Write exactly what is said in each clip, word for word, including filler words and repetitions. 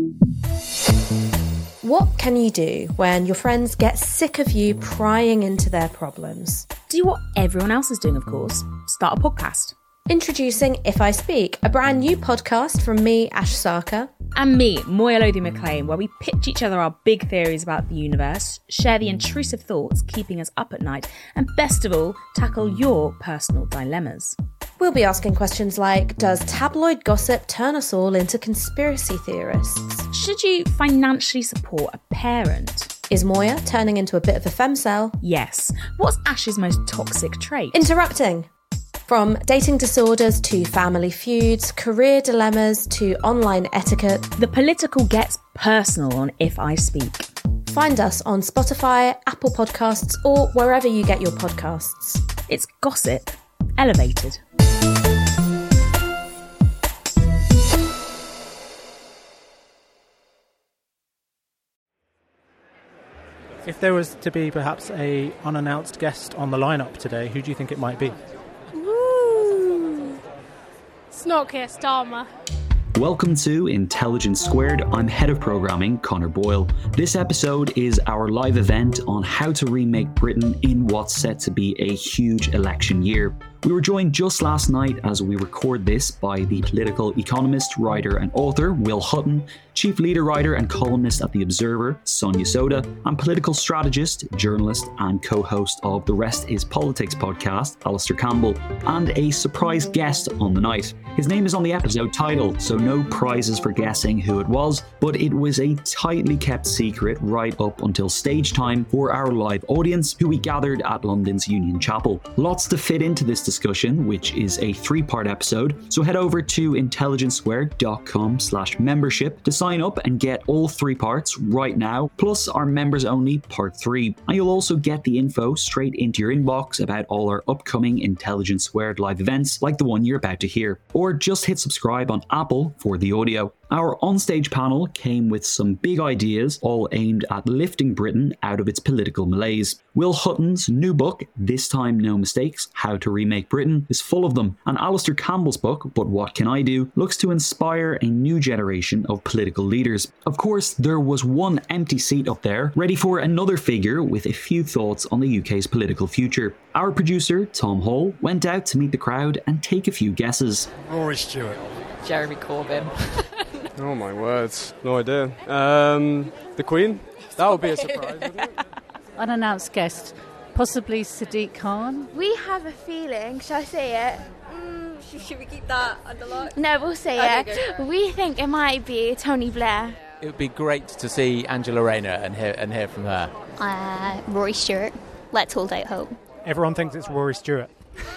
What can you do when your friends get sick of you prying into their problems? Do what everyone else is doing, of course. Start a podcast. Introducing If I Speak, a brand new podcast from me, Ash Sarkar. And me, Moya Lothian-McLean, where we pitch each other our big theories about the universe, share the intrusive thoughts keeping us up at night, and best of all, tackle your personal dilemmas. We'll be asking questions like, does tabloid gossip turn us all into conspiracy theorists? Should you financially support a parent? Is Moya turning into a bit of a femcel? Yes. What's Ash's most toxic trait? Interrupting. From dating disorders to family feuds, career dilemmas to online etiquette. The political gets personal on If I Speak. Find us on Spotify, Apple Podcasts, or wherever you get your podcasts. It's gossip elevated. If there was to be perhaps a unannounced guest on the lineup today, who do you think it might be? Ooh. It's not Keir Starmer. Welcome to Intelligence Squared. I'm Head of Programming, Connor Boyle. This episode is our live event on how to remake Britain in what's set to be a huge election year. We were joined just last night as we record this by the political economist, writer and author Will Hutton, chief leader writer and columnist at The Observer, Sonia Soda, and political strategist, journalist and co-host of The Rest is Politics podcast, Alistair Campbell, and a surprise guest on the night. His name is on the episode title, so no prizes for guessing who it was, but it was a tightly kept secret right up until stage time for our live audience, who we gathered at London's Union Chapel. Lots to fit into this discussion, which is a three-part episode, so head over to intelligencesquared.com slash membership to sign up and get all three parts right now, plus our members only part three. And you'll also get the info straight into your inbox about all our upcoming Intelligence Squared live events, like the one you're about to hear. Or just hit subscribe on Apple for the audio. Our onstage panel came with some big ideas, all aimed at lifting Britain out of its political malaise. Will Hutton's new book, This Time No Mistakes, How to Remake Britain, is full of them. And Alistair Campbell's book, But What Can I Do, looks to inspire a new generation of political leaders. Of course, there was one empty seat up there, ready for another figure with a few thoughts on the U K's political future. Our producer, Tom Hall, went out to meet the crowd and take a few guesses. Rory Stewart. Jeremy Corbyn. Oh my words, no idea. Um, the Queen? That would be a surprise, wouldn't it? Unannounced guest, possibly Sadiq Khan. We have a feeling, shall I say it? Mm, should we keep that under lock? No, we'll say okay, it. We think it might be Tony Blair. It would be great to see Angela Rayner and hear, and hear from her. Uh, Rory Stewart. Let's hold out hope. Everyone thinks it's Rory Stewart.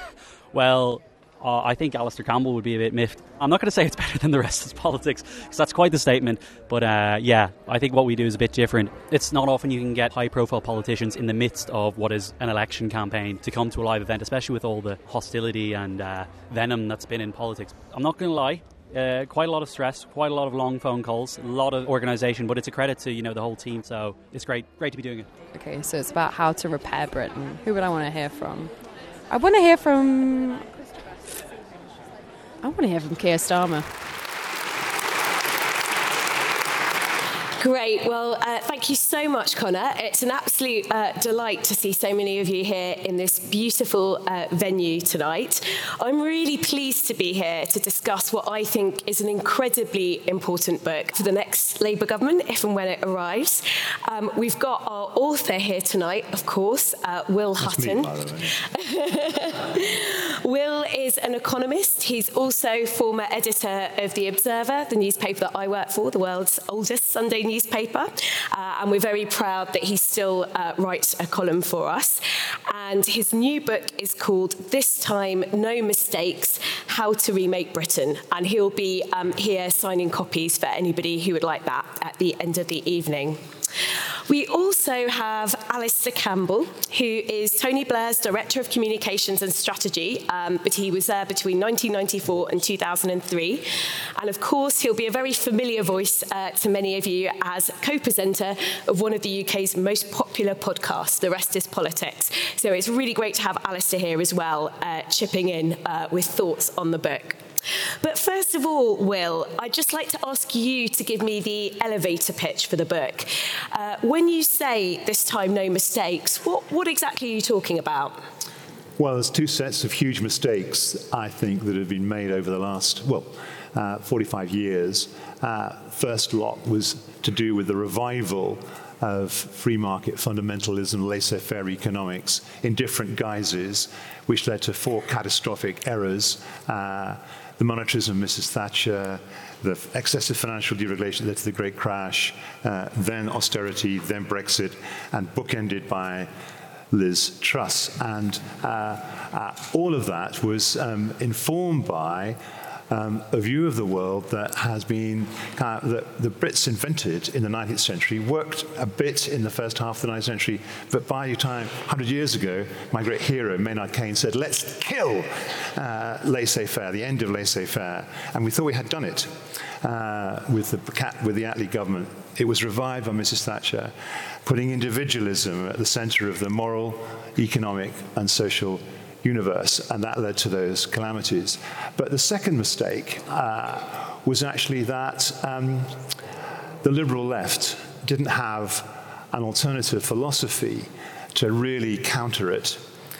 Well, uh, I think Alistair Campbell would be a bit miffed. I'm not going to say it's better than the rest of politics, because that's quite the statement. But uh, yeah, I think what we do is a bit different. It's not often you can get high-profile politicians in the midst of what is an election campaign to come to a live event, especially with all the hostility and uh, venom that's been in politics. I'm not going to lie. Uh, quite a lot of stress, quite a lot of long phone calls, a lot of organisation, but it's a credit to, you know, the whole team, so it's great great to be doing it. Okay, so it's about how to repair Britain. Who would I want to hear from? I want to hear from... I want to hear from Keir Starmer. Great. Well, uh, thank you so much, Connor. It's an absolute uh, delight to see so many of you here in this beautiful uh, venue tonight. I'm really pleased to be here to discuss what I think is an incredibly important book for the next Labour government, if and when it arrives. Um, we've got our author here tonight, of course, uh, Will Hutton. Will is an economist. He's also former editor of The Observer, the newspaper that I work for, the world's oldest Sunday newspaper. newspaper, uh, and we're very proud that he still uh, writes a column for us. And his new book is called This Time No Mistakes, How to Remake Britain. And he'll be um, here signing copies for anybody who would like that at the end of the evening. We also have Alistair Campbell, who is Tony Blair's Director of Communications and Strategy, um, but he was there between nineteen ninety-four and two thousand three. And of course, he'll be a very familiar voice uh, to many of you as co-presenter of one of the U K's most popular podcasts, The Rest is Politics. So it's really great to have Alistair here as well, uh, chipping in uh, with thoughts on the book. But first of all, Will, I'd just like to ask you to give me the elevator pitch for the book. Uh, when you say this time no mistakes, what, what exactly are you talking about? Well, there's two sets of huge mistakes, I think, that have been made over the last, well, uh, forty-five years. Uh, first lot was to do with the revival of free market fundamentalism, laissez-faire economics in different guises, which led to four catastrophic errors. Uh, the monetarism of Missus Thatcher, the excessive financial deregulation that led to the Great Crash, uh, then austerity, then Brexit, and bookended by Liz Truss. And uh, uh, all of that was um, informed by Um, a view of the world that has been, kind of, that the Brits invented in the nineteenth century, worked a bit in the first half of the nineteenth century, but by the time, one hundred years ago, my great hero, Maynard Keynes, said, let's kill uh, laissez-faire, the end of laissez-faire. And we thought we had done it uh, with, the, with the Attlee government. It was revived by Missus Thatcher, putting individualism at the center of the moral, economic, and social universe, and that led to those calamities. But the second mistake uh, was actually that um, the liberal left didn't have an alternative philosophy to really counter it.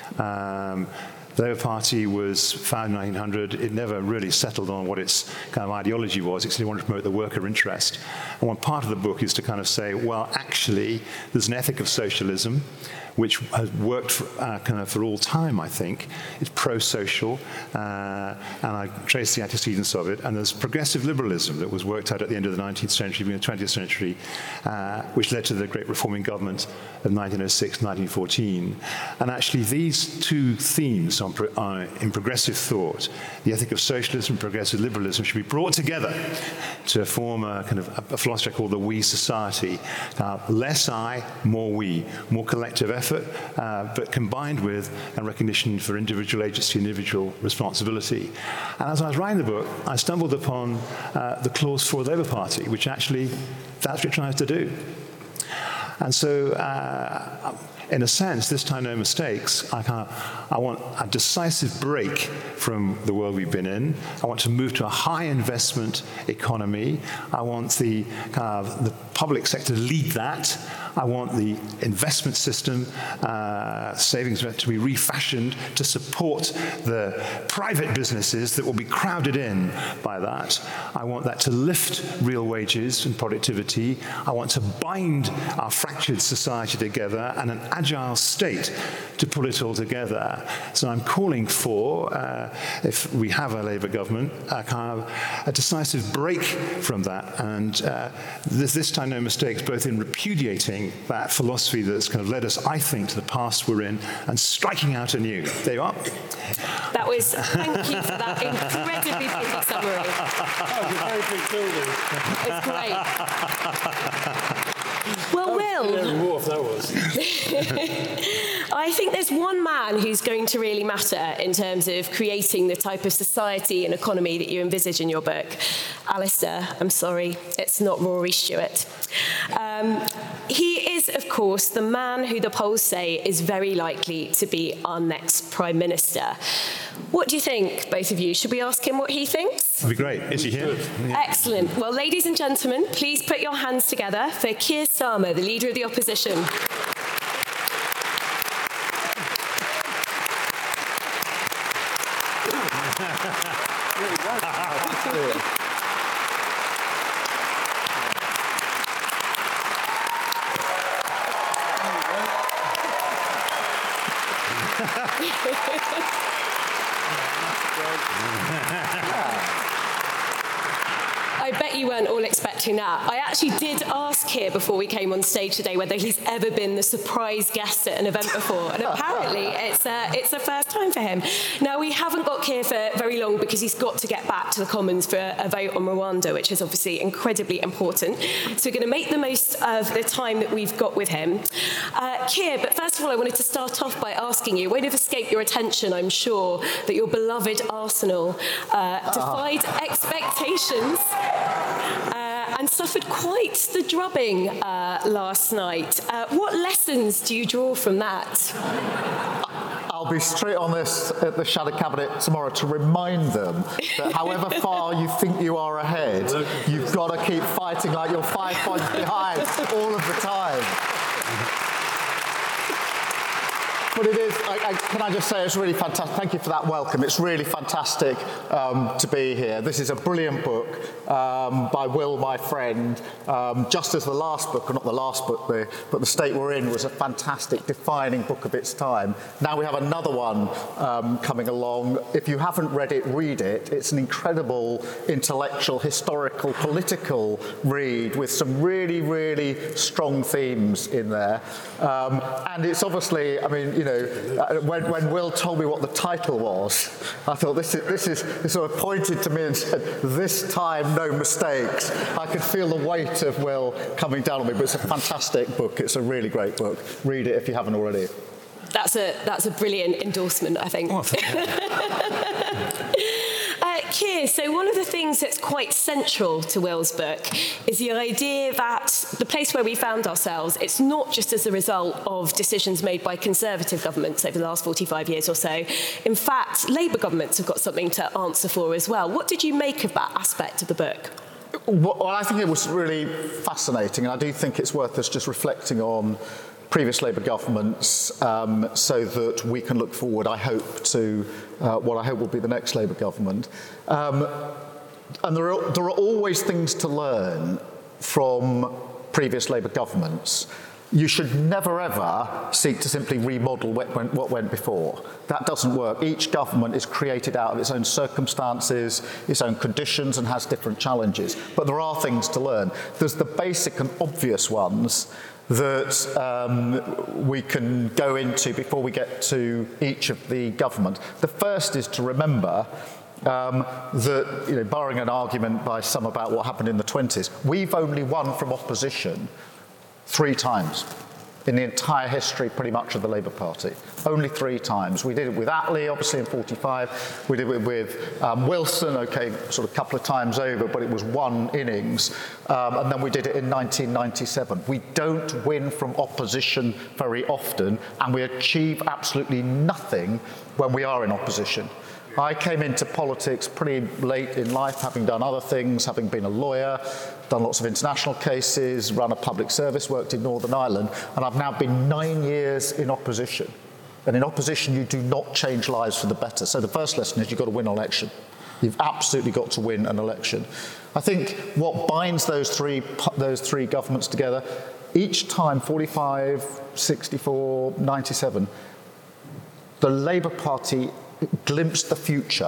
Um, the Labour Party was founded in nineteen hundred. It never really settled on what its kind of ideology was. It simply wanted to promote the worker interest. And one part of the book is to kind of say, well, actually, there's an ethic of socialism, which has worked for, uh, kind of for all time, I think. It's pro-social, uh, and I trace the antecedents of it. And there's progressive liberalism that was worked out at the end of the nineteenth century, beginning of the twentieth century, uh, which led to the Great Reforming Government of nineteen oh six to nineteen fourteen. And actually, these two themes on pro uh, in progressive thought, the ethic of socialism and progressive liberalism, should be brought together to form a kind of a, a philosophy called the we society. Uh, less I, more we, more collective effort. Effort, uh, but combined with a recognition for individual agency and individual responsibility. And as I was writing the book, I stumbled upon uh, the clause for the Labour Party, which actually, that's what it tries to do. And so, uh, in a sense, this time no mistakes, I, kind of, I want a decisive break from the world we've been in. I want to move to a high investment economy. I want the, kind of, the public sector to lead that. I want the investment system, uh, savings to be refashioned to support the private businesses that will be crowded in by that. I want that to lift real wages and productivity. I want to bind our fractured society together and an agile state to pull it all together. So I'm calling for, uh, if we have a Labour government, a kind of a decisive break from that. And uh, this, this time no mistakes, both in repudiating that philosophy that's kind of led us, I think, to the past we're in, and striking out anew. There you are. That was, thank you for that incredibly pithy summary. That was a very big building. It's great. Well, Will, Wharf, that was. I think there's one man who's going to really matter in terms of creating the type of society and economy that you envisage in your book. Alistair, I'm sorry, it's not Rory Stewart. Um, he is, of course, the man who the polls say is very likely to be our next Prime Minister. What do you think, both of you? Should we ask him what he thinks? That'd be great. Is he here? Yeah. Excellent. Well, ladies and gentlemen, please put your hands together for Keir Starmer, the Leader of the Opposition. I bet you weren't all expecting that. I actually did ask here before we came on stage today whether he's ever been the surprise guest at an event before, and apparently it's a, it's the first time for him. Now, we haven't got Keir for very long because he's got to get back to the Commons for a vote on Rwanda, which is obviously incredibly important. So we're going to make the most of the time that we've got with him. Uh, Keir, but first of all, I wanted to start off by asking you, it won't have escaped your attention, I'm sure, that your beloved Arsenal uh, defied oh. expectations Uh, and suffered quite the drubbing uh, last night. Uh, what lessons do you draw from that? I'll I'll be straight on this at the Shadow Cabinet tomorrow to remind them that however far you think you are ahead, you've got to keep fighting like you're five points behind all of the time. But it is, I, I, can I just say, it's really fantastic. Thank you for that welcome. It's really fantastic um, to be here. This is a brilliant book um, by Will, my friend. Um, just as the last book, or not the last book, the, but The State We're In was a fantastic, defining book of its time. Now we have another one um, coming along. If you haven't read it, read it. It's an incredible intellectual, historical, political read with some really, really strong themes in there. Um, and it's obviously, I mean, you know, uh, when, when Will told me what the title was, I thought this is, this is, he sort of pointed to me and said, this time, no mistakes. I could feel the weight of Will coming down on me, but it's a fantastic book. It's a really great book. Read it if you haven't already. That's a, that's a brilliant endorsement, I think. Oh, Uh, Keir, so one of the things that's quite central to Will's book is the idea that the place where we found ourselves, it's not just as a result of decisions made by Conservative governments over the last forty-five years or so. In fact, Labour governments have got something to answer for as well. What did you make of that aspect of the book? Well, I think it was really fascinating, and I do think it's worth us just reflecting on previous Labour governments um, so that we can look forward, I hope, to uh, what I hope will be the next Labour government. Um, and there are, there are always things to learn from previous Labour governments. You should never, ever seek to simply remodel what went, what went before. That doesn't work. Each government is created out of its own circumstances, its own conditions, and has different challenges. But there are things to learn. There's the basic and obvious ones that um, we can go into before we get to each of the government. The first is to remember um, that, you know, barring an argument by some about what happened in the twenties, we've only won from opposition three times in the entire history, pretty much, of the Labour Party. Only three times. We did it with Attlee, obviously, in forty-five. We did it with um, Wilson, okay, sort of a couple of times over, but it was one innings. Um, and then we did it in nineteen ninety-seven. We don't win from opposition very often, and we achieve absolutely nothing when we are in opposition. I came into politics pretty late in life, having done other things, having been a lawyer, done lots of international cases, run a public service, worked in Northern Ireland, and I've now been nine years in opposition. And in opposition, you do not change lives for the better. So the first lesson is you've got to win an election. You've absolutely got to win an election. I think what binds those three, those three governments together, each time, forty-five, sixty-four, ninety-seven, the Labour Party glimpsed the future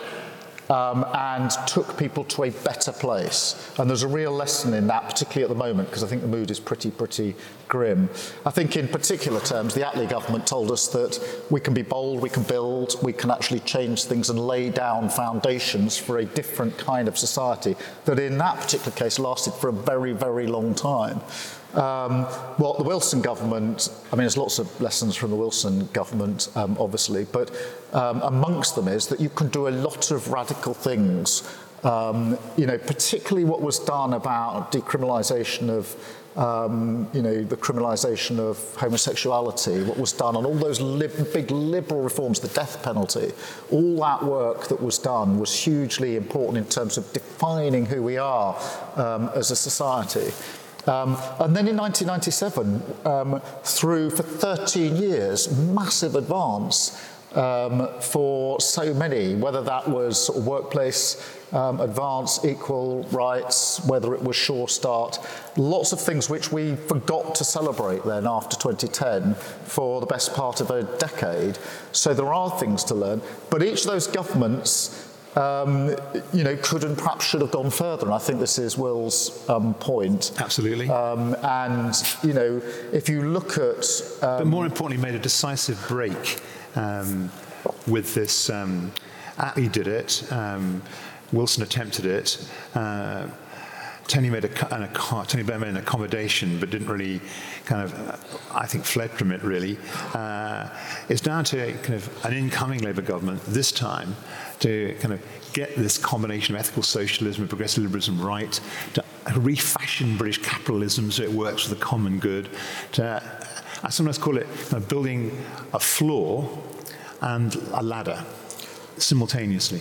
um, and took people to a better place. And there's a real lesson in that, particularly at the moment, because I think the mood is pretty, pretty grim. I think in particular terms, the Attlee government told us that we can be bold, we can build, we can actually change things and lay down foundations for a different kind of society that in that particular case lasted for a very, very long time. Um, well, the Wilson government, I mean, there's lots of lessons from the Wilson government, um, obviously, but um, amongst them is that you can do a lot of radical things. Um, you know, particularly what was done about decriminalisation of, um, you know, the criminalisation of homosexuality, what was done on all those lib- big liberal reforms, the death penalty, all that work that was done was hugely important in terms of defining who we are um, as a society. Um, and then in nineteen ninety-seven, um, through for thirteen years, massive advance um, for so many, whether that was sort of workplace um, advance, equal rights, whether it was Sure Start, lots of things which we forgot to celebrate then after twenty ten for the best part of a decade. So there are things to learn, but each of those governments Um, you know, could and perhaps should have gone further. And I think this is Will's um, point. Absolutely. Um, and, you know, if you look at... Um, but more importantly, made a decisive break um, with this. Um, Attlee did it. Um, Wilson attempted it. Uh, Tony made a, an, a Tony Blair made an accommodation, but didn't really kind of, uh, I think, fled from it really. Uh, it's down to a, kind of an incoming Labour government this time to kind of get this combination of ethical socialism and progressive liberalism right, to refashion British capitalism so it works for the common good. To, I sometimes call it kind of building a floor and a ladder simultaneously?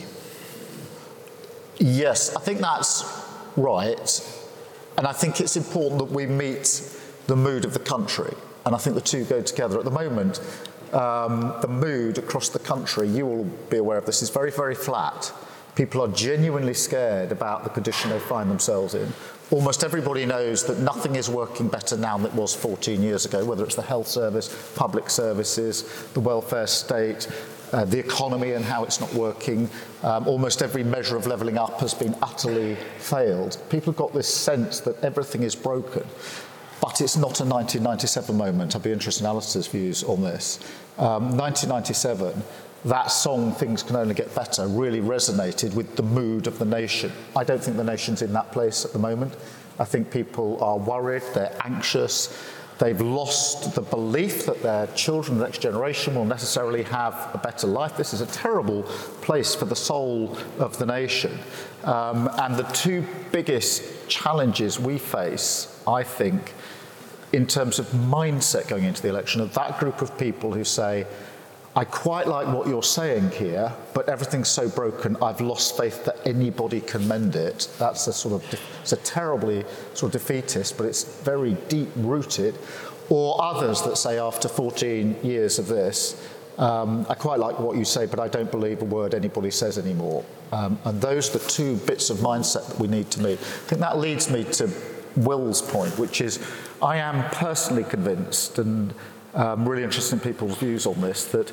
Yes, I think that's right. And I think it's important that we meet the mood of the country. And I think the two go together. At the moment, um, the mood across the country, you will be aware of this, is very, very flat. People are genuinely scared about the condition they find themselves in. Almost everybody knows that nothing is working better now than it was fourteen years ago, whether it's the health service, public services, the welfare state, uh, the economy and how it's not working. Um, almost every measure of levelling up has been utterly failed. People have got this sense that everything is broken. But it's not a nineteen ninety-seven moment. I'd be interested in Alistair's views on this. Um, nineteen ninety-seven, that song, Things Can Only Get Better, really resonated with the mood of the nation. I don't think the nation's in that place at the moment. I think people are worried, they're anxious, they've lost the belief that their children, the next generation, will necessarily have a better life. This is a terrible place for the soul of the nation. Um, and the two biggest challenges we face, I think, in terms of mindset going into the election, are that group of people who say, I quite like what you're saying here, but everything's so broken, I've lost faith that anybody can mend it. That's a sort of, it's a terribly sort of defeatist, but it's very deep-rooted. Or others that say, after fourteen years of this, um, I quite like what you say, but I don't believe a word anybody says anymore. Um, and those are the two bits of mindset that we need to meet. I think that leads me to Will's point, which is, I am personally convinced, and I'm really interested in people's views on this, that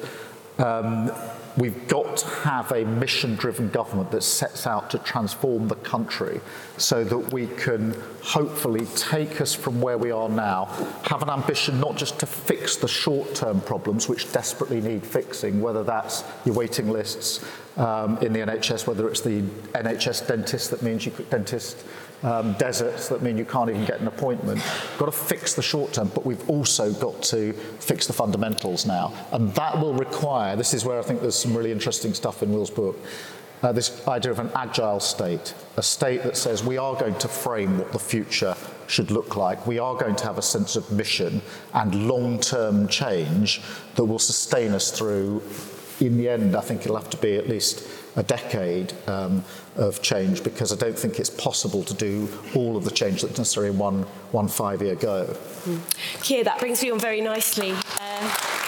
um, we've got to have a mission-driven government that sets out to transform the country so that we can hopefully take us from where we are now, have an ambition not just to fix the short-term problems which desperately need fixing, whether that's your waiting lists um, in the N H S, whether it's the N H S dentist that means you could dentist Um, deserts that mean you can't even get an appointment. We've got to fix the short term, but we've also got to fix the fundamentals now. And that will require, this is where I think there's some really interesting stuff in Will's book, uh, this idea of an agile state, a state that says we are going to frame what the future should look like. We are going to have a sense of mission and long-term change that will sustain us through. In the end, I think it'll have to be at least a decade um, of change, because I don't think it's possible to do all of the change that's necessary in one, one five-year go. Mm. Keir, that brings me on very nicely. Um,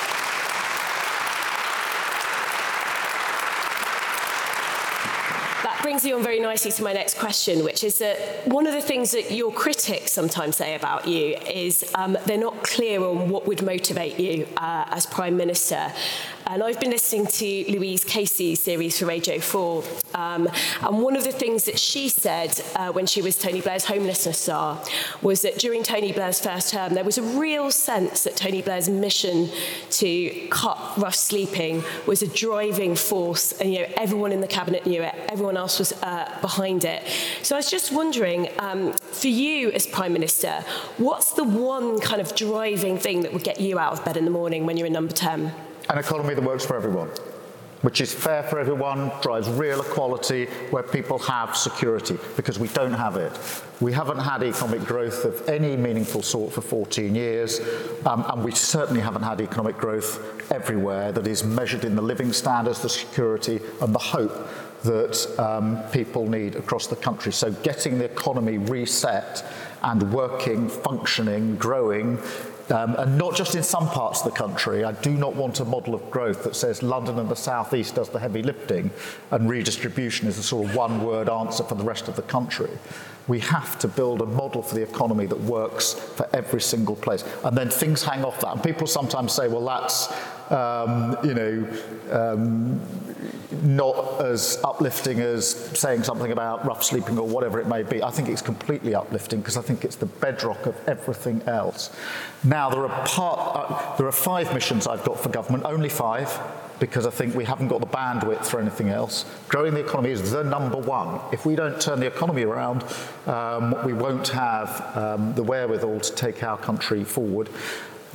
that brings me on very nicely to my next question, which is that one of the things that your critics sometimes say about you is um, they're not clear on what would motivate you uh, as Prime Minister. And I've been listening to Louise Casey's series for Radio four, um, and one of the things that she said uh, when she was Tony Blair's homelessness czar was that during Tony Blair's first term, there was a real sense that Tony Blair's mission to cut rough sleeping was a driving force, and you know everyone in the cabinet knew it, everyone else was uh, behind it. So I was just wondering, um, for you as Prime Minister, what's the one kind of driving thing that would get you out of bed in the morning when you're in number ten? An economy that works for everyone, which is fair for everyone, drives real equality, where people have security, because we don't have it. We haven't had economic growth of any meaningful sort for fourteen years, um, and we certainly haven't had economic growth everywhere that is measured in the living standards, the security, and the hope that um, people need across the country. So getting the economy reset and working, functioning, growing, Um, and not just in some parts of the country. I do not want a model of growth that says London and the South East does the heavy lifting and redistribution is a sort of one-word answer for the rest of the country. We have to build a model for the economy that works for every single place. And then things hang off that. And people sometimes say, well, that's, um, you know, um, not as uplifting as saying something about rough sleeping or whatever it may be. I think it's completely uplifting, because I think it's the bedrock of everything else. Now, there are, part, uh, there are five missions I've got for government, only five, because I think we haven't got the bandwidth for anything else. Growing the economy is the number one. If we don't turn the economy around, um, we won't have um, the wherewithal to take our country forward.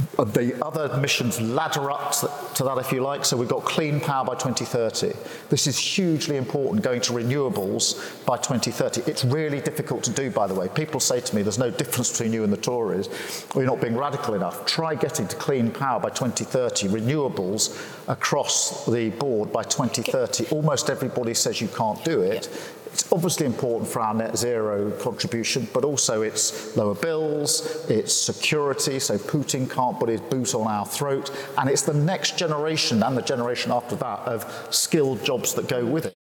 The other missions ladder up to that, if you like. So we've got clean power by twenty thirty. This is hugely important, going to renewables by twenty thirty. It's really difficult to do, by the way. People say to me, there's no difference between you and the Tories, or you're not being radical enough. Try getting to clean power by twenty thirty, renewables across the board by twenty thirty. Almost everybody says you can't do it. It's obviously important for our net zero contribution, but also it's lower bills, it's security, so Putin can't put his boot on our throat, and it's the next generation and the generation after that of skilled jobs that go with it.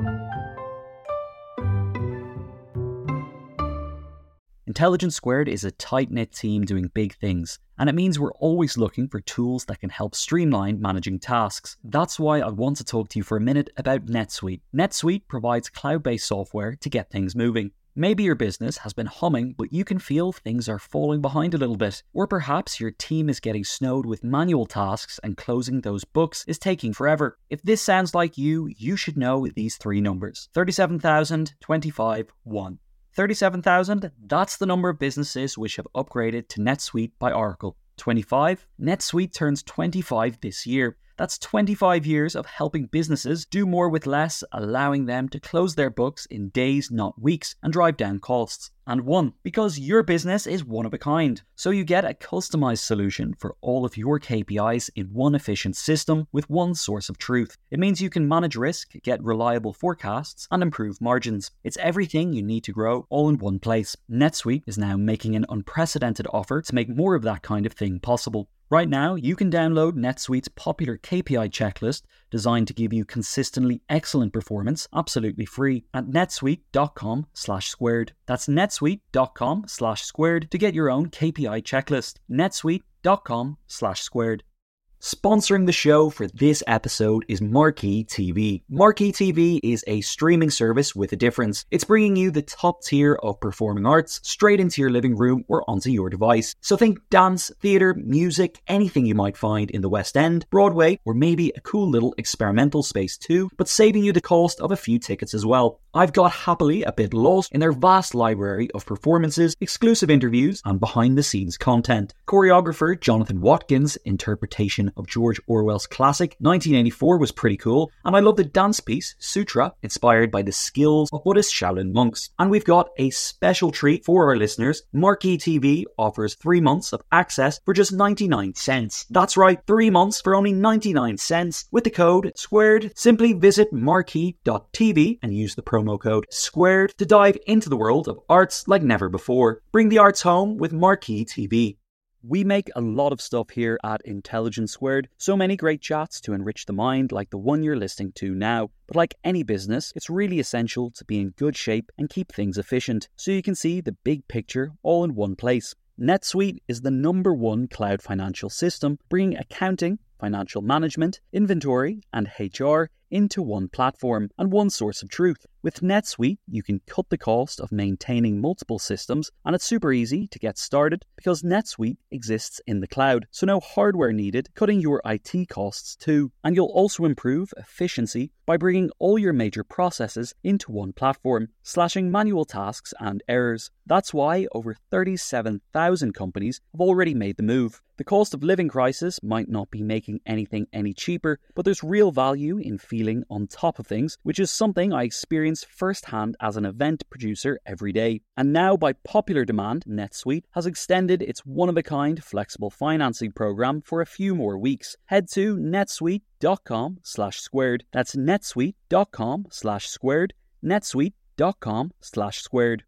Intelligence Squared is a tight-knit team doing big things, and it means we're always looking for tools that can help streamline managing tasks. That's why I want to talk to you for a minute about NetSuite. NetSuite provides cloud-based software to get things moving. Maybe your business has been humming, but you can feel things are falling behind a little bit. Or perhaps your team is getting snowed with manual tasks and closing those books is taking forever. If this sounds like you, you should know these three numbers. thirty-seven thousand, twenty-five, one. thirty-seven thousand, that's the number of businesses which have upgraded to NetSuite by Oracle. twenty-five, NetSuite turns twenty-five this year. That's twenty-five years of helping businesses do more with less, allowing them to close their books in days, not weeks, and drive down costs. And one, because your business is one of a kind. So you get a customized solution for all of your K P Is in one efficient system with one source of truth. It means you can manage risk, get reliable forecasts, and improve margins. It's everything you need to grow all in one place. NetSuite is now making an unprecedented offer to make more of that kind of thing possible. Right now, you can download NetSuite's popular K P I checklist designed to give you consistently excellent performance absolutely free at netsuite.com slash squared. That's netsuite.com slash squared to get your own K P I checklist. netsuite.com slash squared. Sponsoring the show for this episode is Marquee T V. Marquee T V is a streaming service with a difference. It's bringing you the top tier of performing arts straight into your living room or onto your device. So think dance, theatre, music, anything you might find in the West End, Broadway, or maybe a cool little experimental space too, but saving you the cost of a few tickets as well. I've got happily a bit lost in their vast library of performances, exclusive interviews, and behind-the-scenes content. Choreographer Jonathan Watkins' interpretation of George Orwell's classic nineteen eighty-four was pretty cool, and I love the dance piece Sutra, inspired by the skills of Buddhist Shaolin monks. And we've got a special treat for our listeners. Marquee T V offers three months of access for just ninety-nine cents. That's right, three months for only ninety-nine cents with the code SQUARED. Simply visit marquee dot t v and use the promo code SQUARED to dive into the world of arts like never before. Bring the arts home with Marquee T V. We make a lot of stuff here at Intelligence Squared, so many great chats to enrich the mind like the one you're listening to now. But like any business, it's really essential to be in good shape and keep things efficient, so you can see the big picture all in one place. NetSuite is the number one cloud financial system, bringing accounting, financial management, inventory, and H R into one platform and one source of truth. With NetSuite, you can cut the cost of maintaining multiple systems, and it's super easy to get started because NetSuite exists in the cloud, so no hardware needed, cutting your I T costs too. And you'll also improve efficiency by bringing all your major processes into one platform, slashing manual tasks and errors. That's why over thirty-seven thousand companies have already made the move. The cost of living crisis might not be making anything any cheaper, but there's real value in feeling on top of things, which is something I experience firsthand as an event producer every day. And now, by popular demand, NetSuite has extended its one-of-a-kind flexible financing program for a few more weeks. Head to netsuite.com slash squared. That's netsuite.com slash squared. netsuite.com slash squared.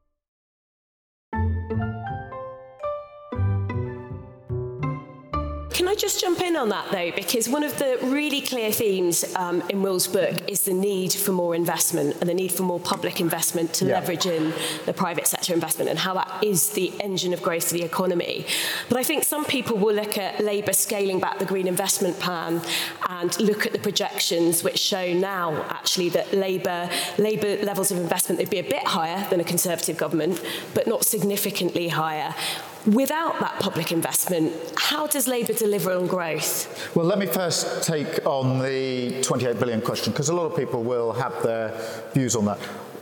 Can I just jump in on that, though? Because one of the really clear themes um, in Will's book is the need for more investment and the need for more public investment to yeah. leverage in the private sector investment and how that is the engine of growth for the economy. But I think some people will look at Labour scaling back the Green Investment Plan and look at the projections which show now, actually, that Labour, Labour levels of investment would be a bit higher than a Conservative government, but not significantly higher. Without that public investment, how does Labour deliver on growth? Well, let me first take on the twenty-eight billion question, because a lot of people will have their views on that.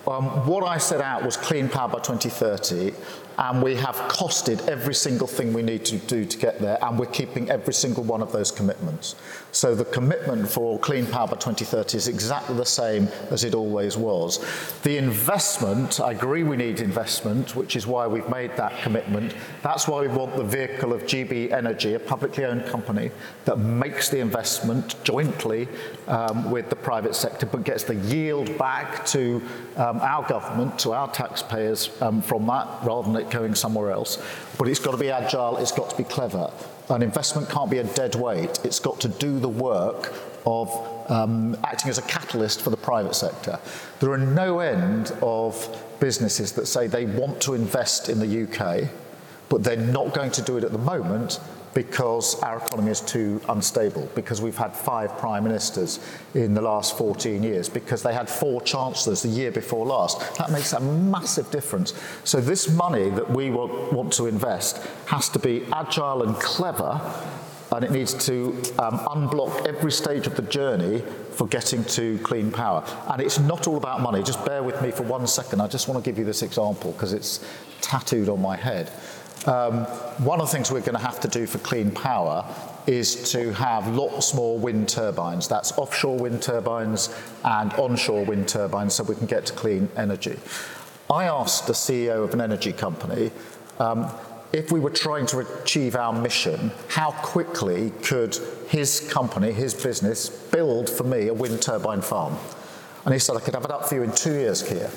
Um, what I set out was clean power by twenty thirty, and we have costed every single thing we need to do to get there, and we're keeping every single one of those commitments. So the commitment for clean power by twenty thirty is exactly the same as it always was. The investment, I agree we need investment, which is why we've made that commitment. That's why we want the vehicle of G B Energy, a publicly owned company that makes the investment jointly um, with the private sector, but gets the yield back to um, our government, to our taxpayers um, from that, rather than it going somewhere else. But it's got to be agile, it's got to be clever. An investment can't be a dead weight. It's got to do the work of um, acting as a catalyst for the private sector. There are no end of businesses that say they want to invest in the U K, but they're not going to do it at the moment because our economy is too unstable, because we've had five prime ministers in the last fourteen years, because they had four chancellors the year before last. That makes a massive difference. So this money that we want to invest has to be agile and clever, and it needs to um, unblock every stage of the journey for getting to clean power. And it's not all about money. Just bear with me for one second. I just want to give you this example because it's tattooed on my head. Um, one of the things we're going to have to do for clean power is to have lots more wind turbines. That's offshore wind turbines and onshore wind turbines, so we can get to clean energy. I asked the C E O of an energy company, um, if we were trying to achieve our mission, how quickly could his company, his business, build for me a wind turbine farm? And he said, I could have it up for you in two years, Keir.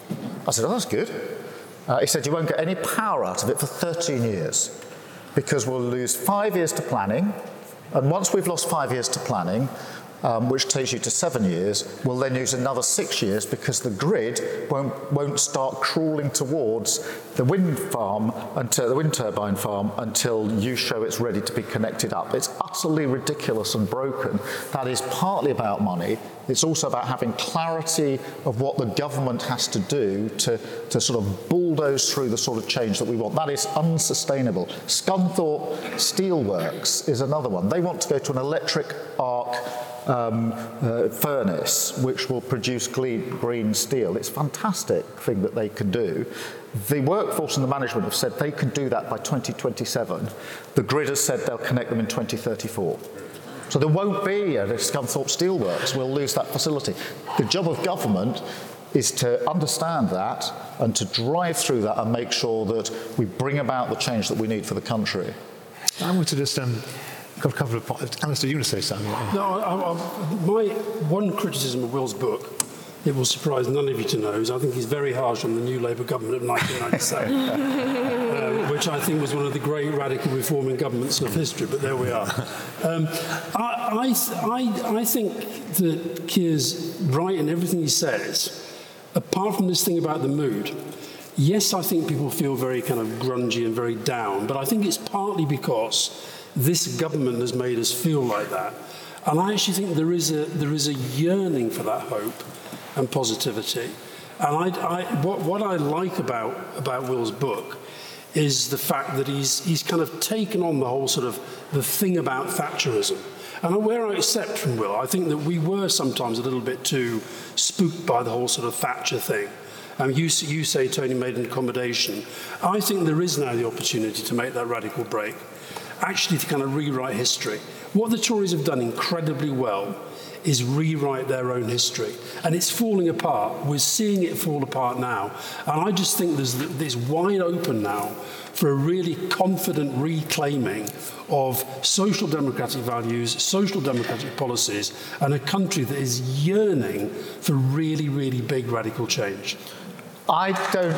I said, oh, that's good. Uh, he said, you won't get any power out of it for thirteen years because we'll lose five years to planning. And once we've lost five years to planning, um, which takes you to seven years, we'll then use another six years because the grid won't, won't start crawling towards the wind farm, until the wind turbine farm, until you show it's ready to be connected up. It's utterly ridiculous and broken. That is partly about money. It's also about having clarity of what the government has to do to, to sort of bulldoze through the sort of change that we want. That is unsustainable. Scunthorpe Steelworks is another one. They want to go to an electric arc um, uh, furnace which will produce green, green steel. It's a fantastic thing that they can do. The workforce and the management have said they can do that by twenty twenty-seven. The grid has said they'll connect them in twenty thirty-four. So there won't be a Scunthorpe Steelworks. We'll lose that facility. The job of government is to understand that and to drive through that and make sure that we bring about the change that we need for the country. I want to just um, got a couple of points. Alistair, you want to say something? No, I, I, my one criticism of Will's book, it will surprise none of you to know, is I think he's very harsh on the new Labour government of nineteen ninety-seven, um, which I think was one of the great radical reforming governments of history, but there we are. Um, I, I, I think that Keir's right in everything he says, apart from this thing about the mood. Yes, I think people feel very kind of grungy and very down, but I think it's partly because this government has made us feel like that. And I actually think there is a, there is a yearning for that hope and positivity. And I, I, what, what I like about, about Will's book is the fact that he's, he's kind of taken on the whole sort of the thing about Thatcherism. And where I accept from Will, I think that we were sometimes a little bit too spooked by the whole sort of Thatcher thing. Um, you, you say Tony made an accommodation. I think there is now the opportunity to make that radical break, actually to kind of rewrite history. What the Tories have done incredibly well is rewrite their own history. And it's falling apart. We're seeing it fall apart now. And I just think there's this wide open now for a really confident reclaiming of social democratic values, social democratic policies, and a country that is yearning for really, really big radical change. I don't...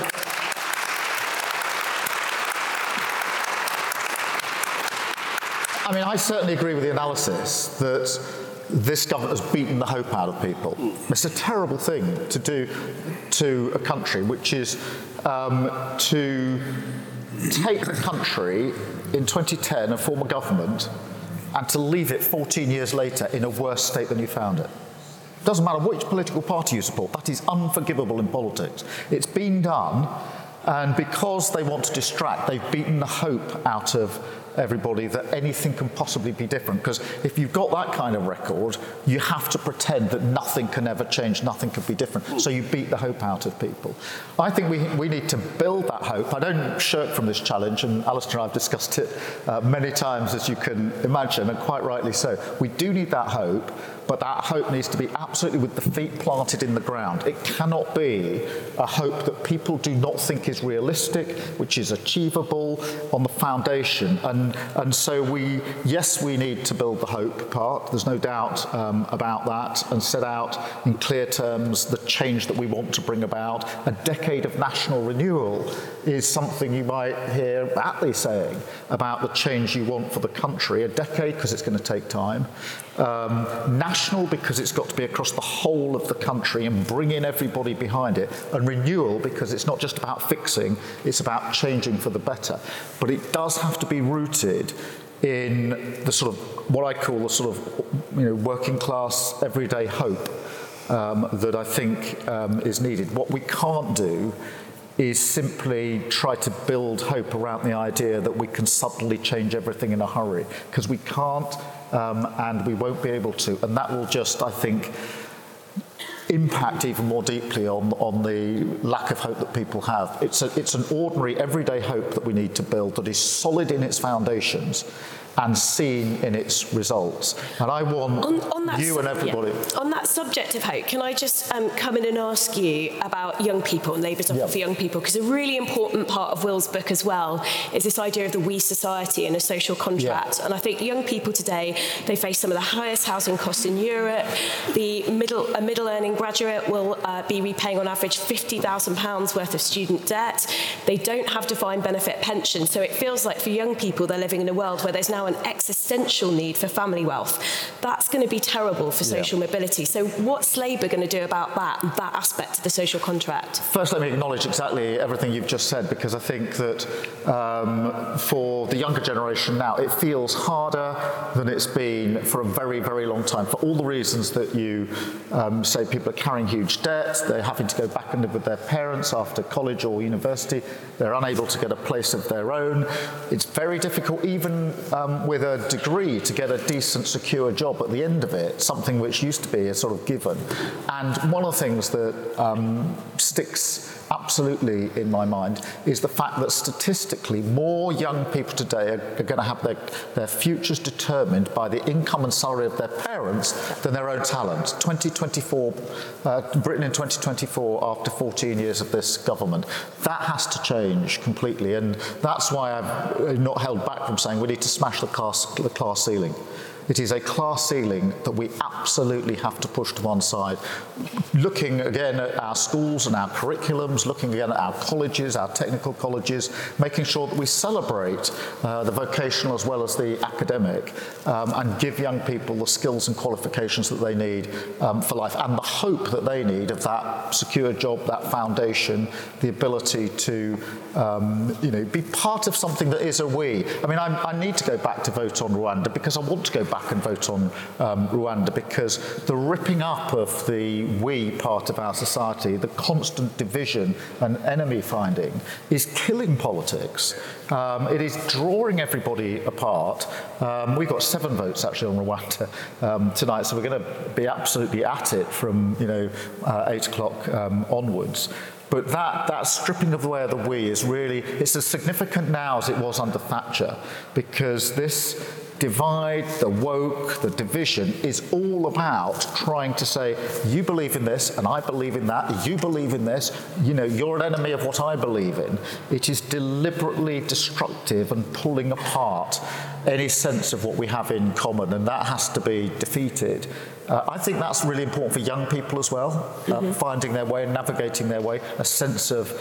I mean, I certainly agree with the analysis that this government has beaten the hope out of people. It's a terrible thing to do to a country, which is um, to take the country in twenty ten and form a government and to leave it fourteen years later in a worse state than you found it. It doesn't matter which political party you support. That is unforgivable in politics. It's been done, and because they want to distract, they've beaten the hope out of everybody that anything can possibly be different. Because if you've got that kind of record, you have to pretend that nothing can ever change, nothing can be different. So you beat the hope out of people. I think we, we need to build that hope. I don't shirk from this challenge, and Alistair and I have discussed it uh, many times, as you can imagine, and quite rightly so. We do need that hope, but that hope needs to be absolutely with the feet planted in the ground. It cannot be a hope that people do not think is realistic, which is achievable on the foundation. And, and so we, yes, we need to build the hope part. There's no doubt um, about that, and set out in clear terms the change that we want to bring about. A decade of national renewal is something you might hear Attlee saying about the change you want for the country. A decade, because it's going to take time. Um, national, because it's got to be across the whole of the country and bring in everybody behind it. And renewal, because it's not just about fixing, it's about changing for the better. But it does have to be rooted in the sort of, what I call the sort of, you know, working class, everyday hope um, that I think um, is needed. What we can't do is simply try to build hope around the idea that we can suddenly change everything in a hurry, because we can't, um, and we won't be able to, and that will just, I think, impact even more deeply on, on the lack of hope that people have. It's, a, it's an ordinary, everyday hope that we need to build that is solid in its foundations and seen in its results. And I want on, on that you su- and everybody... Yeah. On that subject of hope, can I just um, come in and ask you about young people and Labour's offer yeah. for young people? Because a really important part of Will's book as well is this idea of the we society and a social contract. Yeah. And I think young people today, they face some of the highest housing costs in Europe. The middle, a middle-earning graduate will uh, be repaying on average fifty thousand pounds worth of student debt. They don't have defined benefit pension. So it feels like for young people, they're living in a world where there's now an existential need for family wealth. That's going to be terrible for social yeah. mobility. So what's Labour going to do about that, that aspect of the social contract? First, let me acknowledge exactly everything you've just said, because I think that um, for the younger generation now, it feels harder than it's been for a very, very long time, for all the reasons that you um, say. People are carrying huge debt, they're having to go back and live with their parents after college or university, they're unable to get a place of their own. It's very difficult, even um, with a degree, to get a decent, secure job at the end of it, something which used to be a sort of given. And one of the things that um, sticks absolutely in my mind is the fact that statistically more young people today are, are going to have their, their futures determined by the income and salary of their parents than their own talent. twenty twenty-four, uh, Britain in twenty twenty-four, after fourteen years of this government, that has to change completely, and that's why I've not held back from saying we need to smash the class, the class ceiling. It is a class ceiling that we absolutely have to push to one side. Looking again at our schools and our curriculums, looking again at our colleges, our technical colleges, making sure that we celebrate uh, the vocational as well as the academic, um, and give young people the skills and qualifications that they need um, for life, and the hope that they need of that secure job, that foundation, the ability to um, you know, be part of something that is a we. I mean, I'm, I need to go back to vote on Rwanda because I want to go back and vote on um, Rwanda, because the ripping up of the we part of our society, the constant division and enemy finding, is killing politics. Um, it is drawing everybody apart. Um, we got seven votes actually on Rwanda um, tonight, so we're going to be absolutely at it from you know uh, eight o'clock um, onwards. But that, that stripping of away of the we is really, it's as significant now as it was under Thatcher, because this divide, the woke, the division is all about trying to say, you believe in this and I believe in that, you believe in this, you know, you're an enemy of what I believe in. It is deliberately destructive and pulling apart any sense of what we have in common, and that has to be defeated. Uh, I think that's really important for young people as well, uh, mm-hmm. finding their way, navigating their way, a sense of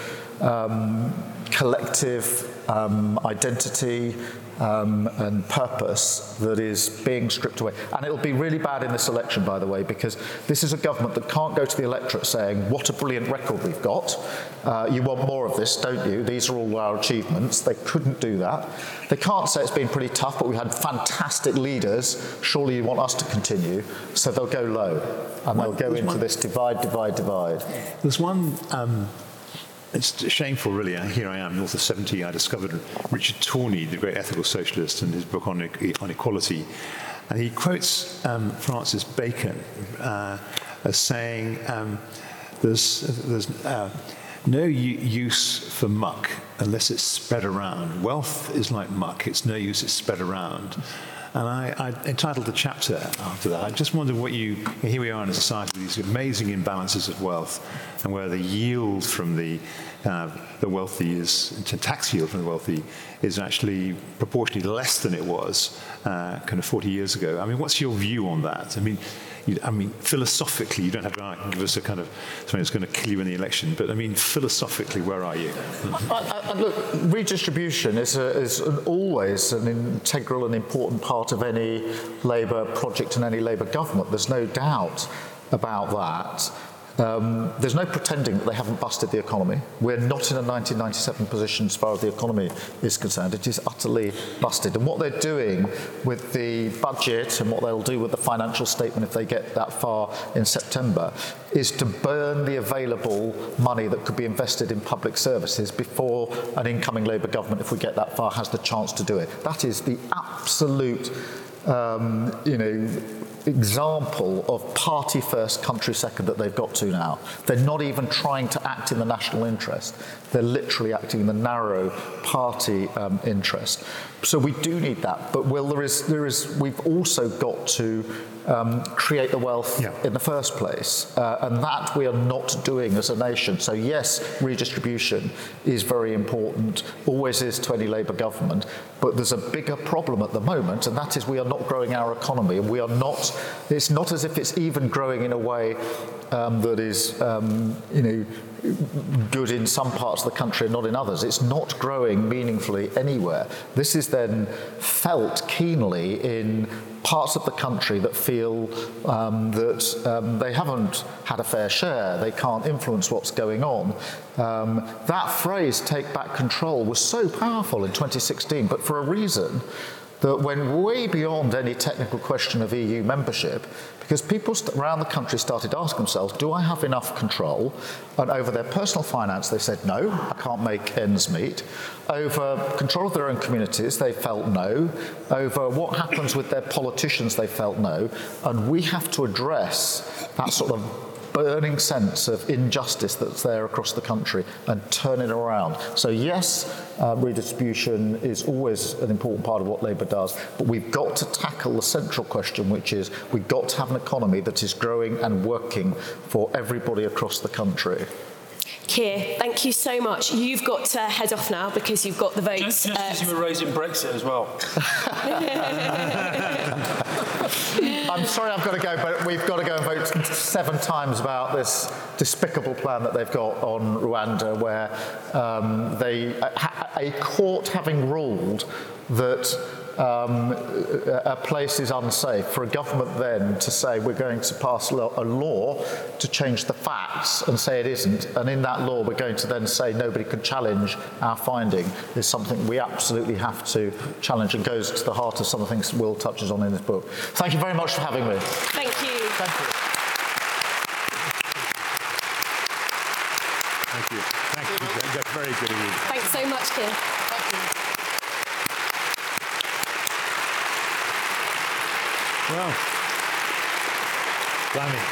um, collective um, identity, Um, and purpose that is being stripped away. And it'll be really bad in this election, by the way, because this is a government that can't go to the electorate saying, what a brilliant record we've got. Uh, you want more of this, don't you? These are all our achievements. They couldn't do that. They can't say it's been pretty tough, but we had fantastic leaders. Surely you want us to continue. So they'll go low, and they'll go into this divide, divide, divide. There's one... Um it's shameful, really. Here I am, north of seventy. I discovered Richard Tawney, the great ethical socialist, and his book on, on equality. And he quotes um, Francis Bacon uh, as saying, um, there's, there's uh, no u- use for muck unless it's spread around. Wealth is like muck. It's no use, it's spread around. And I, I entitled the chapter after that. I just wondered what you, here we are in a society with these amazing imbalances of wealth, and where the yield from the, uh, the wealthy is, tax yield from the wealthy is actually proportionally less than it was uh, kind of forty years ago. I mean, what's your view on that? I mean, you, I mean, philosophically, you don't have to give us a kind of something that's going to kill you in the election, but I mean, philosophically, where are you? I, I, look, redistribution is, a, is an, always an integral and important part of any Labour project and any Labour government. There's no doubt about that. Um, there's no pretending that they haven't busted the economy. We're not in a nineteen ninety-seven position as far as the economy is concerned. It is utterly busted. And what they're doing with the budget and what they'll do with the financial statement if they get that far in September is to burn the available money that could be invested in public services before an incoming Labour government, if we get that far, has the chance to do it. That is the absolute, um, you know, example of party first, country second that they've got to now. They're not even trying to act in the national interest. They're literally acting in the narrow party um, interest. So we do need that. But Will, there is, there is, we've also got to um, create the wealth yeah. in the first place. Uh, and that we are not doing as a nation. So yes, redistribution is very important, always is to any Labour government. But there's a bigger problem at the moment, and that is we are not growing our economy. And we are not, it's not as if it's even growing in a way um, that is, um, you know, good in some parts of the country and not in others. It's not growing meaningfully anywhere. This is then felt keenly in parts of the country that feel um, that um, they haven't had a fair share, they can't influence what's going on. Um, that phrase, take back control, was so powerful in twenty sixteen, but for a reason that went way beyond any technical question of E U membership, because people around the country started asking themselves, do I have enough control? And over their personal finance, they said, no, I can't make ends meet. Over control of their own communities, they felt no. Over what happens with their politicians, they felt no. And we have to address that sort of burning sense of injustice that's there across the country and turn it around. So yes, uh, redistribution is always an important part of what Labour does, but we've got to tackle the central question, which is we've got to have an economy that is growing and working for everybody across the country. Keir, thank you so much. You've got to head off now because you've got the votes. Just, just uh, as you were raising Brexit as well. I'm sorry I've got to go, but we've got to go and vote seven times about this despicable plan that they've got on Rwanda, where um, they, a, a court having ruled that Um, a place is unsafe, for a government then to say we're going to pass a law to change the facts and say it isn't, and in that law we're going to then say nobody can challenge our finding, is something we absolutely have to challenge and goes to the heart of some of the things Will touches on in his book. Thank you very much for having me. Thank you. Thank you. Thank you. Thank you. That's very good of you. Thanks so much, Keir. Thank you. Well, blimey.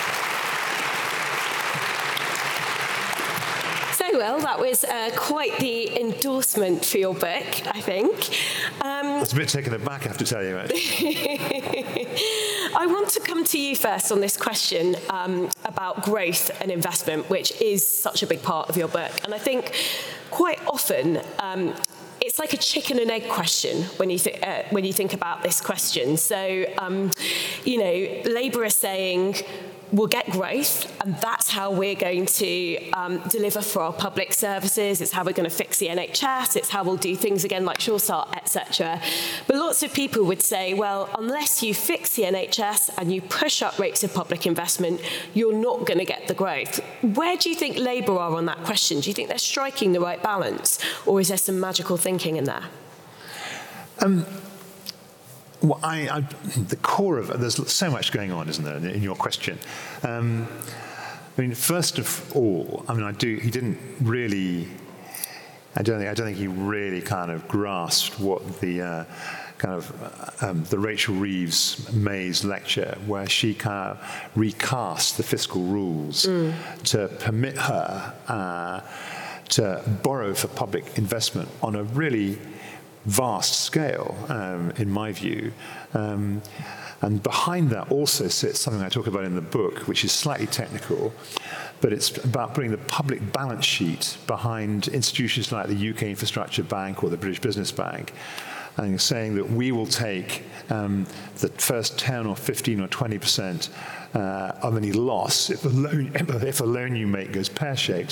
So, Will, that was uh, quite the endorsement for your book, I think. Um, I was a bit taken aback, I have to tell you, actually. I want to come to you first on this question um, about growth and investment, which is such a big part of your book. And I think quite often um, it's like a chicken and egg question when you, th- uh, when you think about this question. So, um, you know, Labour are saying we'll get growth, and that's how we're going to um, deliver for our public services. It's how we're going to fix the N H S. It's how we'll do things again like Sure Start, et cetera. But lots of people would say, well, unless you fix the N H S and you push up rates of public investment, you're not going to get the growth. Where do you think Labour are on that question? Do you think they're striking the right balance, or is there some magical thinking in there? Um. Well, I, I, the core of it, there's so much going on, isn't there, in your question? Um, I mean, first of all, I mean, I do. He didn't really. I don't think. I don't think he really kind of grasped what the uh, kind of um, the Rachel Reeves May's lecture, where she kind of recast the fiscal rules mm. to permit her uh, to borrow for public investment on a really vast scale, um, in my view. Um, And behind that also sits something I talk about in the book, which is slightly technical, but it's about putting the public balance sheet behind institutions like the U K Infrastructure Bank or the British Business Bank, and saying that we will take um, the first ten or fifteen or twenty percent uh, of any loss if a loan, if a loan you make goes pear-shaped.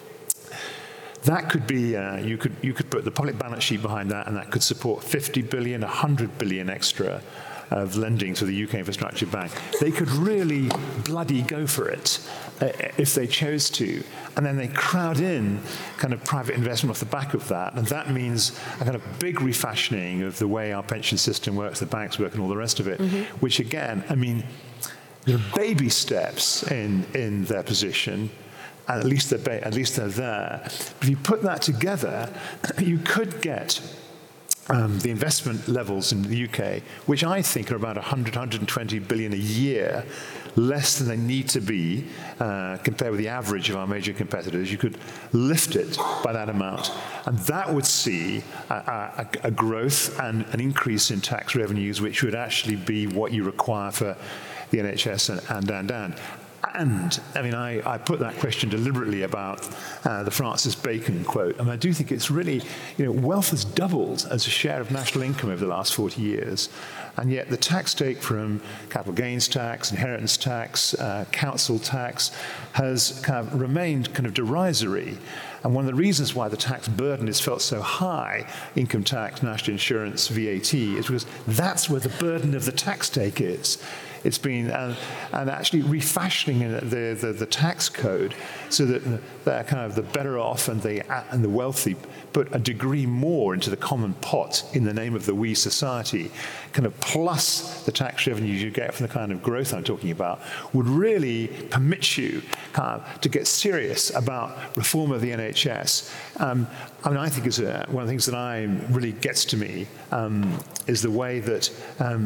That could be, uh, you could you could put the public balance sheet behind that, and that could support fifty billion, one hundred billion extra of lending to the U K Infrastructure Bank. They could really bloody go for it uh, if they chose to. And then they crowd in kind of private investment off the back of that. And that means a kind of big refashioning of the way our pension system works, the banks work, and all the rest of it, mm-hmm. which again, I mean, there are baby steps in, in their position. And at least they're, ba- at least they're there. But if you put that together, you could get Um, the investment levels in the U K, which I think are about one hundred, one hundred twenty billion a year, less than they need to be uh, compared with the average of our major competitors. You could lift it by that amount, and that would see a, a, a growth and an increase in tax revenues, which would actually be what you require for the N H S and, and, and, and. And, I mean, I, I put that question deliberately about uh, the Francis Bacon quote. I mean, I do think it's really, you know, wealth has doubled as a share of national income over the last forty years. And yet the tax take from capital gains tax, inheritance tax, uh, council tax has kind of remained kind of derisory. And one of the reasons why the tax burden is felt so high, income tax, national insurance, V A T, is because that's where the burden of the tax take is. It's been, uh, and actually refashioning the, the, the tax code so that they're kind of the better off and the, and the wealthy put a degree more into the common pot in the name of the we society, kind of plus the tax revenues you get from the kind of growth I'm talking about, would really permit you kind of to get serious about reform of the N H S. Um, I mean, I think is a, one of the things that I really gets to me um, is the way that um,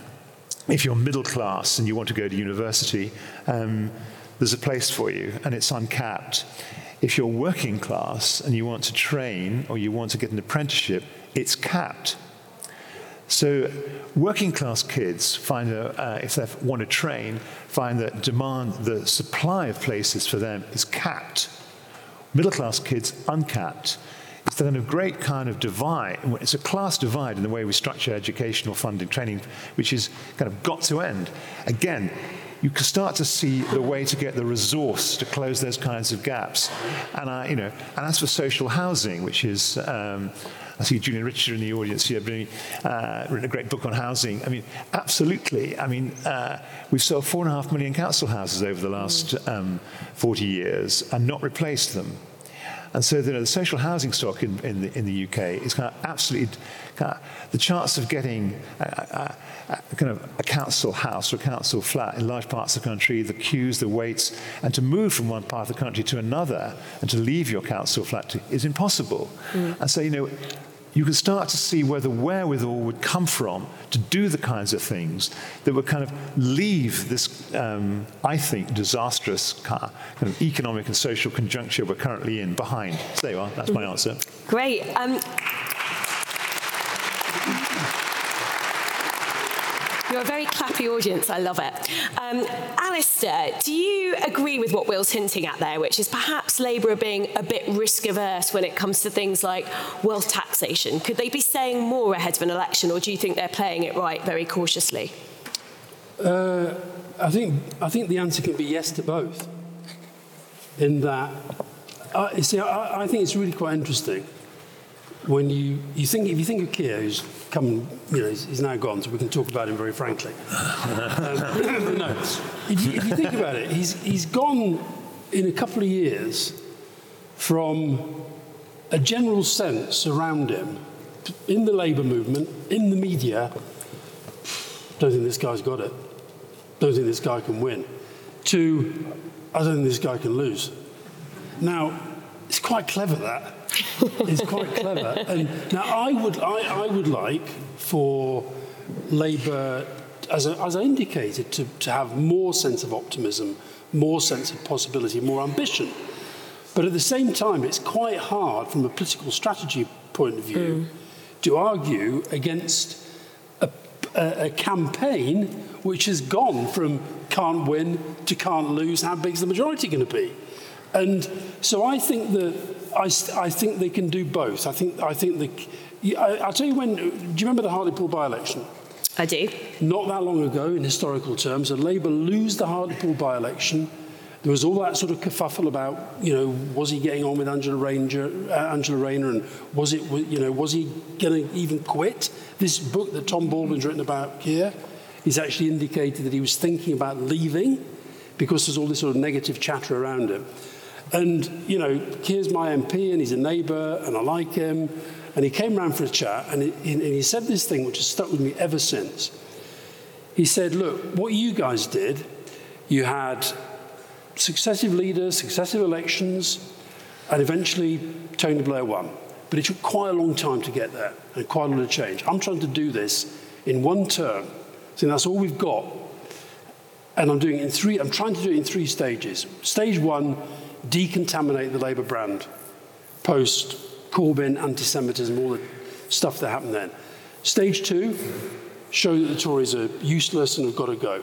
if you're middle class and you want to go to university, um, there's a place for you, and it's uncapped. If you're working class and you want to train or you want to get an apprenticeship, it's capped. So working class kids find, a, uh, if they want to train, find that demand, the supply of places for them is capped. Middle class kids, uncapped. It's the kind of great kind of divide. It's a class divide in the way we structure educational funding, training, which is kind of got to end. Again, you can start to see the way to get the resource to close those kinds of gaps. And I, you know, and as for social housing, which is, um, I see Julian Richard in the audience here, uh, written a great book on housing. I mean, absolutely. I mean, uh, we've sold four and a half million council houses over the last um, forty years and not replaced them. And so the, the social housing stock in, in, the, in the U K is kind of absolutely, kind of, the chance of getting a, a, a, kind of a council house or a council flat in large parts of the country, the queues, the waits, and to move from one part of the country to another and to leave your council flat to, is impossible. Mm. And so, you know, you can start to see where the wherewithal would come from to do the kinds of things that would kind of leave this, um, I think, disastrous kind of economic and social conjuncture we're currently in behind. So there you are. That's my answer. Great. Um, You're a very clappy audience. I love it. Um, Alistair, do you agree with what Will's hinting at there, which is perhaps Labour are being a bit risk-averse when it comes to things like wealth taxation? Could they be saying more ahead of an election, or do you think they're playing it right very cautiously? Uh, I think I think the answer can be yes to both. In that, uh, you see, I, I think it's really quite interesting when you, you think if you think of Keir, who's come, you know, he's, he's now gone, so we can talk about him very frankly. um, no, if you, if you think about it, he's he's gone in a couple of years from a general sense around him in the Labour movement, in the media. Don't think this guy's got it. Don't think this guy can win. To I don't think this guy can lose. Now, it's quite clever, that. It's quite clever. And now, I would, I, I would like for Labour, as I, as I indicated, to, to have more sense of optimism, more sense of possibility, more ambition. But at the same time, it's quite hard from a political strategy point of view mm. to argue against a, a, a campaign which has gone from can't win to can't lose. How big's the majority going to be? And so I think that I, I think they can do both. I think I think the I, I'll tell you when. Do you remember the Hartlepool by-election? I do. Not that long ago, in historical terms, and Labour lose the Hartlepool by-election. There was all that sort of kerfuffle about, you know, was he getting on with Angela Rayner, uh, Angela Rayner, and was it, you know, was he going to even quit? This book that Tom Baldwin's written about here, he's actually indicated that he was thinking about leaving because there's all this sort of negative chatter around him. And, you know, here's my M P, and he's a neighbour, and I like him. And he came round for a chat, and he, and he said this thing which has stuck with me ever since. He said, look, what you guys did, you had successive leaders, successive elections, and eventually Tony Blair won. But it took quite a long time to get there, and quite a lot of change. I'm trying to do this in one term. So that's all we've got. And I'm doing it in three, I'm trying to do it in three stages. Stage one, decontaminate the Labour brand. Post Corbyn, anti-Semitism, all the stuff that happened then. Stage two, show that the Tories are useless and have got to go.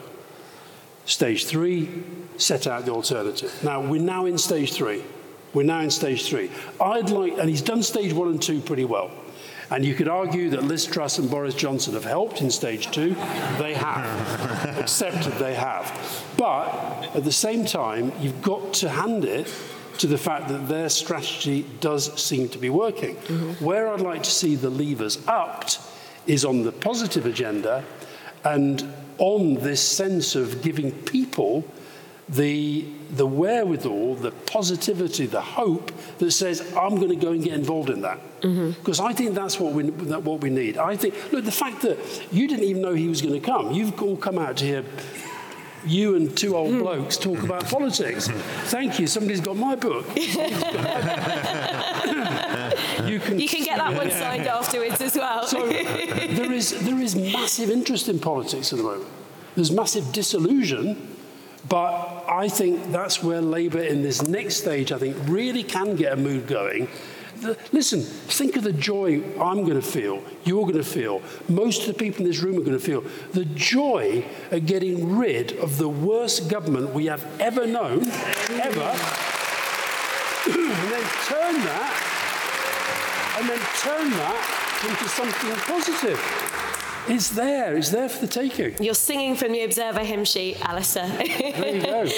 Stage three, set out the alternative. Now, we're now in stage three. We're now in stage three. I'd like, and he's done stage one and two pretty well. And you could argue that Liz Truss and Boris Johnson have helped in stage two. They have. Accepted they have. But at the same time, you've got to hand it to the fact that their strategy does seem to be working. Mm-hmm. Where I'd like to see the levers upped is on the positive agenda and on this sense of giving people the, the wherewithal, the positivity, the hope that says, I'm going to go and get involved in that. Mm-hmm. Because I think that's what we, that what we need. I think, look, the fact that you didn't even know he was going to come, you've all come out to hear you and two old mm. blokes talk about politics. Thank you, somebody's got my book. you can, you can get that one signed yeah. afterwards as well. So there is, there is massive interest in politics at the moment. There's massive disillusion. But I think that's where Labour in this next stage, I think, really can get a mood going. The, listen, think of the joy I'm going to feel, you're going to feel, most of the people in this room are going to feel. The joy of getting rid of the worst government we have ever known, ever, and then turn that, and then turn that into something positive. It's there. It's there for the taking. You're singing from the Observer hymn sheet, Alistair. There you go.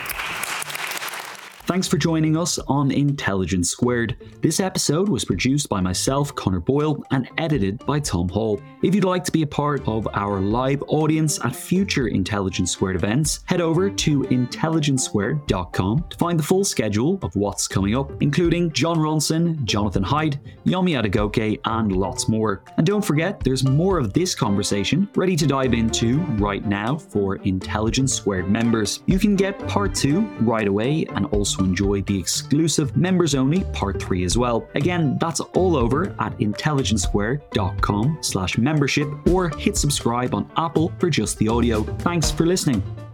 Thanks for joining us on Intelligence Squared. This episode was produced by myself, Connor Boyle, and edited by Tom Hall. If you'd like to be a part of our live audience at future Intelligence Squared events, head over to intelligence squared dot com to find the full schedule of what's coming up, including John Ronson, Jonathan Hyde, Yomi Adegoke, and lots more. And don't forget, there's more of this conversation ready to dive into right now for Intelligence Squared members. You can get part two right away and also enjoy the exclusive members-only part three as well. Again, that's all over at intelligence squared dot com slash membership or hit subscribe on Apple for just the audio. Thanks for listening.